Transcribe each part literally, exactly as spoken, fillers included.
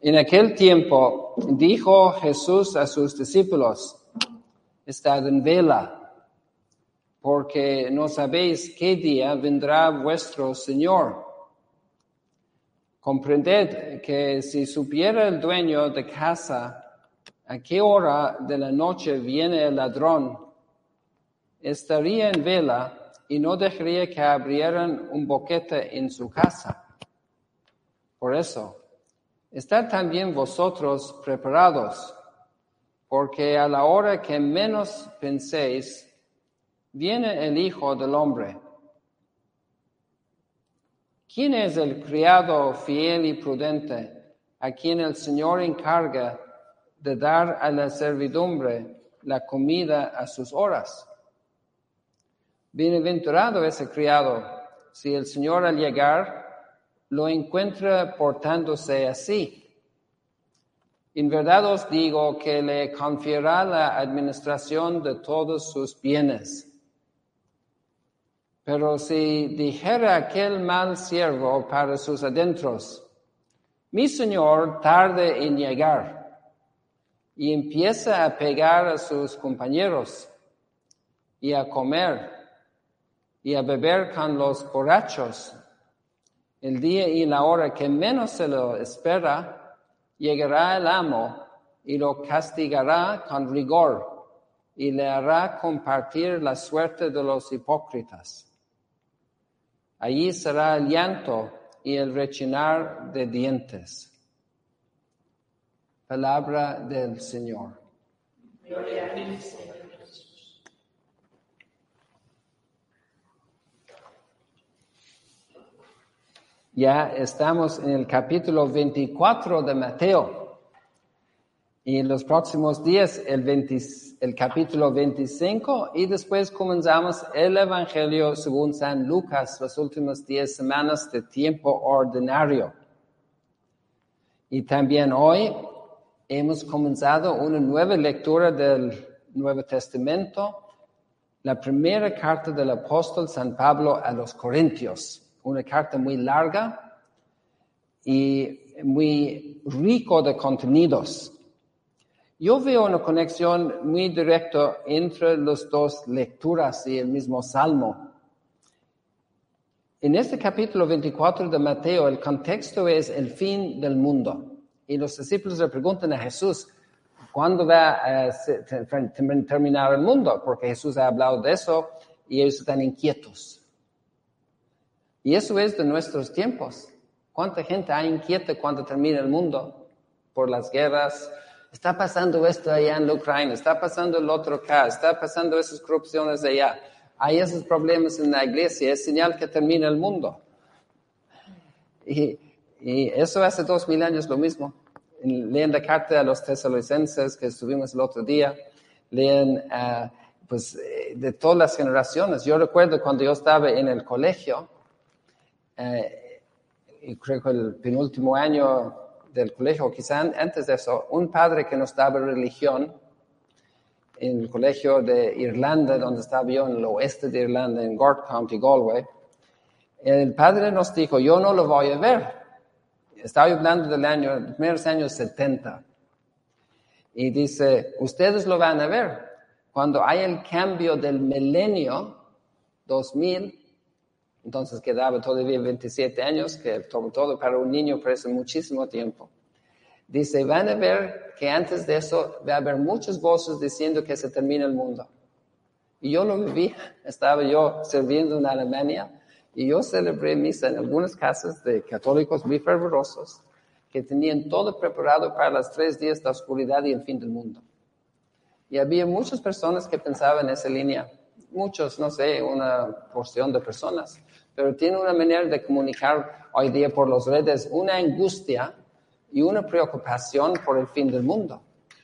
En aquel tiempo dijo Jesús a sus discípulos: estad en vela, porque no sabéis qué día vendrá vuestro Señor. Comprended que si supiera el dueño de casa a qué hora de la noche viene el ladrón, estaría en vela y no dejaría que abrieran un boquete en su casa. Por eso, estad también vosotros preparados, porque a la hora que menos penséis, viene el Hijo del Hombre. ¿Quién es el criado fiel y prudente a quien el Señor encarga de dar a la servidumbre la comida a sus horas? Bienaventurado ese criado, si el Señor al llegar lo encuentra portándose así. En verdad os digo que le confiará la administración de todos sus bienes. Pero si dijera aquel mal siervo para sus adentros: mi Señor tarde en llegar, y empieza a pegar a sus compañeros, y a comer, y a beber con los borrachos, el día y la hora que menos se lo espera, llegará el amo y lo castigará con rigor, y le hará compartir la suerte de los hipócritas. Allí será el llanto y el rechinar de dientes. Palabra del Señor. Gloria a ti, Señor Jesús. Ya estamos en el capítulo veinticuatro de Mateo. Y en los próximos días el, veinte, el capítulo veinticinco, y después comenzamos el Evangelio según San Lucas, las últimas diez semanas de tiempo ordinario. Y también hoy hemos comenzado una nueva lectura del Nuevo Testamento, la primera carta del apóstol San Pablo a los Corintios, una carta muy larga y muy rico de contenidos. Yo veo una conexión muy directa entre las dos lecturas y el mismo salmo. En este capítulo veinticuatro de Mateo, el contexto es el fin del mundo. Y los discípulos le preguntan a Jesús: ¿cuándo va a terminar el mundo? Porque Jesús ha hablado de eso y ellos están inquietos. Y eso es de nuestros tiempos. ¿Cuánta gente hay inquieta cuando termina el mundo? Por las guerras. Está pasando esto allá en la Ucrania, está pasando el otro acá, está pasando esas corrupciones allá. Hay esos problemas en la iglesia, es señal que termina el mundo. Y, y eso hace dos mil años lo mismo. Leen la carta a los tesalonicenses que estuvimos el otro día, leen uh, pues, de todas las generaciones. Yo recuerdo cuando yo estaba en el colegio, uh, y creo que el penúltimo año del colegio, quizá antes de eso, un padre que nos daba religión en el colegio de Irlanda, donde estaba yo en el oeste de Irlanda, en Gort County, Galway, el padre nos dijo: yo no lo voy a ver. Estaba hablando del año, los primeros años setenta. Y dice: ustedes lo van a ver. Cuando hay el cambio del milenio, dos mil, entonces quedaba todavía veintisiete años, que todo, todo para un niño parece muchísimo tiempo. Dice: van a ver que antes de eso va a haber muchas voces diciendo que se termina el mundo. Y yo lo viví. Estaba yo sirviendo en Alemania y yo celebré misa en algunas casas de católicos muy fervorosos que tenían todo preparado para los tres días de oscuridad y el fin del mundo. Y había muchas personas que pensaban en esa línea. Muchos, no sé, una porción de personas, pero tienen una manera de comunicar hoy día por las redes una angustia y una preocupación por el fin del mundo.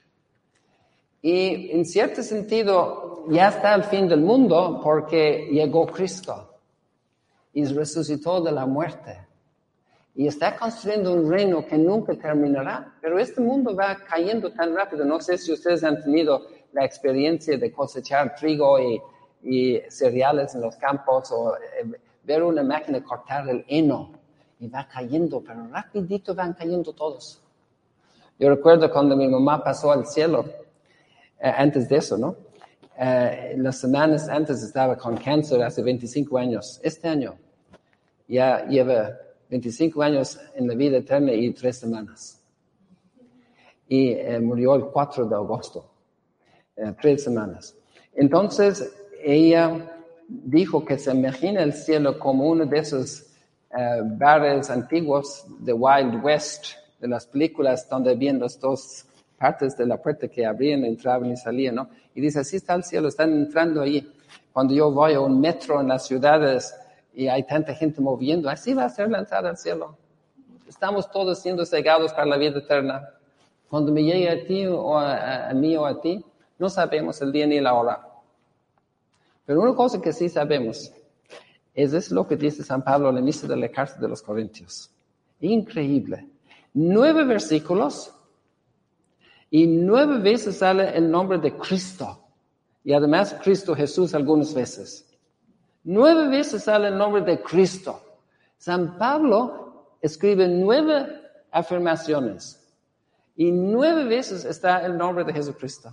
Y en cierto sentido ya está el fin del mundo porque llegó Cristo y resucitó de la muerte. Y está construyendo un reino que nunca terminará. Pero este mundo va cayendo tan rápido. No sé si ustedes han tenido la experiencia de cosechar trigo y y cereales en los campos, o eh, ver una máquina cortar el heno y va cayendo, pero rapidito van cayendo todos. Yo recuerdo cuando mi mamá pasó al cielo, eh, antes de eso, ¿no? Eh, las semanas antes estaba con cáncer hace veinticinco años. Este año ya lleva veinticinco años en la vida eterna y tres semanas. Y eh, murió el cuatro de agosto, eh, tres semanas. Entonces, ella dijo que se imagina el cielo como uno de esos uh, bares antiguos de Wild West, de las películas donde habían las dos partes de la puerta que abrían, entraban y salían, ¿no? Y dice, así está el cielo, están entrando ahí. Cuando yo voy a un metro en las ciudades y hay tanta gente moviendo, así va a ser la entrada al cielo. Estamos todos siendo cegados para la vida eterna. Cuando me llegue a ti o a, a mí o a ti, no sabemos el día ni la hora. Pero una cosa que sí sabemos es, es lo que dice San Pablo al inicio de la carta de los Corintios. Increíble. Nueve versículos y nueve veces sale el nombre de Cristo. Y además Cristo Jesús algunas veces. Nueve veces sale el nombre de Cristo. San Pablo escribe nueve afirmaciones y nueve veces está el nombre de Jesucristo.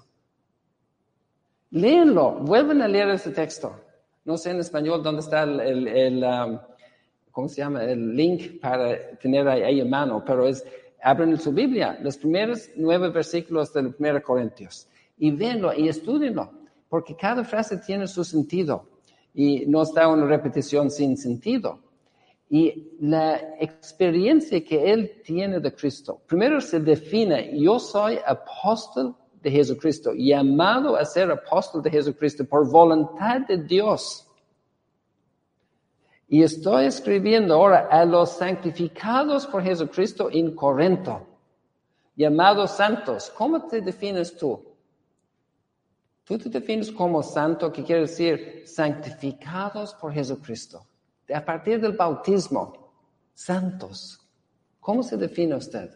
Léenlo, vuelven a leer ese texto. No sé en español dónde está el, el, el um, ¿cómo se llama? El link para tener ahí en mano, pero es, abren su Biblia, los primeros nueve versículos del primero Corintios, y véanlo y estúdienlo, porque cada frase tiene su sentido, y no está una repetición sin sentido. Y la experiencia que él tiene de Cristo, primero se define, yo soy apóstol de Jesucristo, llamado a ser apóstol de Jesucristo por voluntad de Dios. Y estoy escribiendo ahora a los santificados por Jesucristo en Corinto, llamados santos. ¿Cómo te defines tú? Tú te defines como santo, que quiere decir santificados por Jesucristo. A partir del bautismo, santos. ¿Cómo se define usted?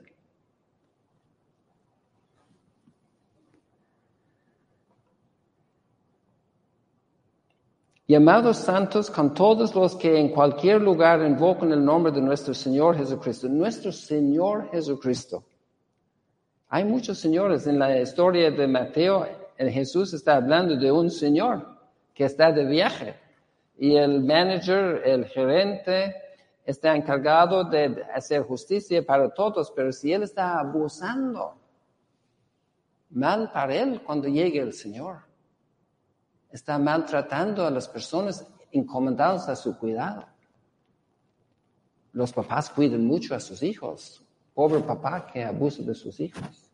Llamados santos con todos los que en cualquier lugar invocan el nombre de nuestro Señor Jesucristo. Nuestro Señor Jesucristo. Hay muchos señores en la historia de Mateo. El Jesús está hablando de un señor que está de viaje. Y el manager, el gerente, está encargado de hacer justicia para todos. Pero si él está abusando, mal para él cuando llegue el Señor. Está maltratando a las personas encomendadas a su cuidado. Los papás cuidan mucho a sus hijos. Pobre papá que abusa de sus hijos.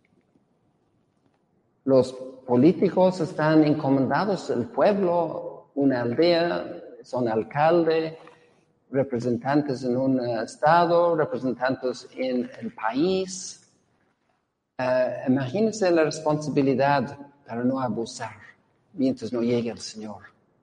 Los políticos están encomendados al pueblo, una aldea, son alcalde, representantes en un estado, representantes en el país. Uh, imagínense la responsabilidad para no abusar mientras no llegue el Señor.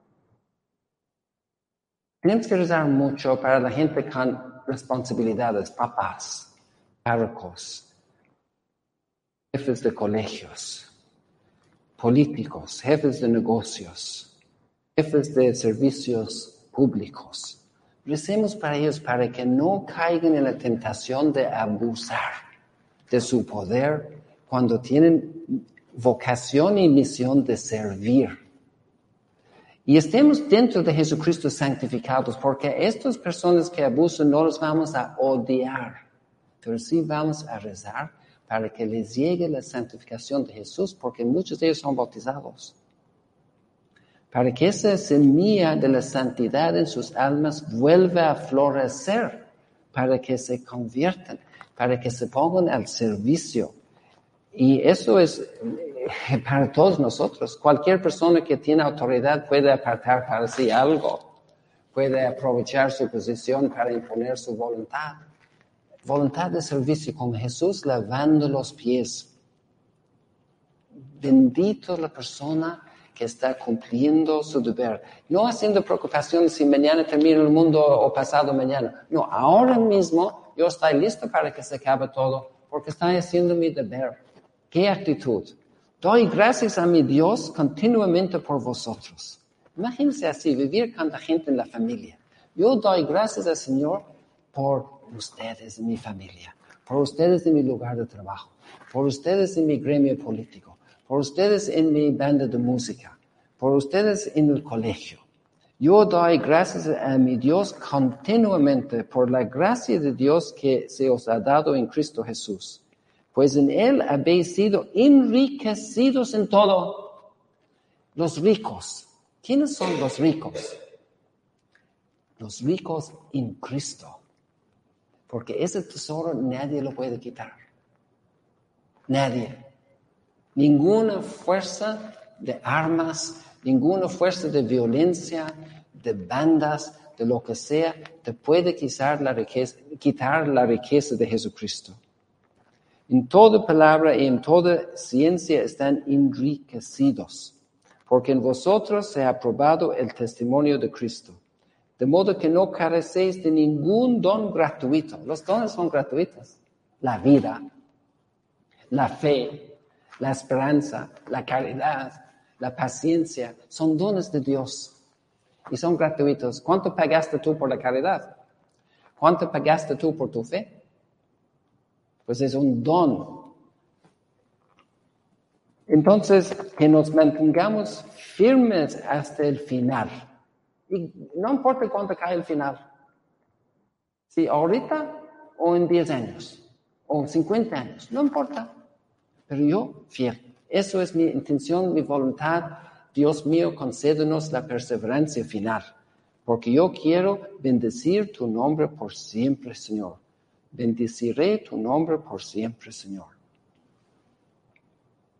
Tenemos que rezar mucho para la gente con responsabilidades, papás, párrocos, jefes de colegios, políticos, jefes de negocios, jefes de servicios públicos. Recemos para ellos para que no caigan en la tentación de abusar de su poder cuando tienen vocación y misión de servir. Y estemos dentro de Jesucristo santificados, porque estas personas que abusan no los vamos a odiar, pero sí vamos a rezar para que les llegue la santificación de Jesús, porque muchos de ellos son bautizados. Para que esa semilla de la santidad en sus almas vuelva a florecer, para que se conviertan, para que se pongan al servicio. Y eso es para todos nosotros. Cualquier persona que tiene autoridad puede apartar para sí algo. Puede aprovechar su posición para imponer su voluntad. Voluntad de servicio como Jesús lavando los pies. Bendito la persona que está cumpliendo su deber. No haciendo preocupaciones si mañana termina el mundo o pasado mañana. No, ahora mismo yo estoy listo para que se acabe todo porque estoy haciendo mi deber. ¿Qué actitud? Doy gracias a mi Dios continuamente por vosotros. Imagínense así, vivir con la gente en la familia. Yo doy gracias al Señor por ustedes, mi familia, por ustedes en mi lugar de trabajo, por ustedes en mi gremio político, por ustedes en mi banda de música, por ustedes en el colegio. Yo doy gracias a mi Dios continuamente por la gracia de Dios que se os ha dado en Cristo Jesús, pues en Él habéis sido enriquecidos en todo. Los ricos. ¿Quiénes son los ricos? Los ricos en Cristo. Porque ese tesoro nadie lo puede quitar. Nadie. Ninguna fuerza de armas, ninguna fuerza de violencia, de bandas, de lo que sea, te puede quitar la riqueza, quitar la riqueza de Jesucristo. En toda palabra y en toda ciencia están enriquecidos, porque en vosotros se ha probado el testimonio de Cristo. De modo que no carecéis de ningún don gratuito. Los dones son gratuitos. La vida, la fe, la esperanza, la caridad, la paciencia, son dones de Dios y son gratuitos. ¿Cuánto pagaste tú por la caridad? ¿Cuánto pagaste tú por tu fe? Pues es un don. Entonces, que nos mantengamos firmes hasta el final. Y no importa cuánto cae el final. Si ahorita o en diez años o cincuenta años, no importa. Pero yo, fiel. Eso es mi intención, mi voluntad. Dios mío, concédenos la perseverancia final. Porque yo quiero bendecir tu nombre por siempre, Señor. Bendeciré tu nombre por siempre, Señor.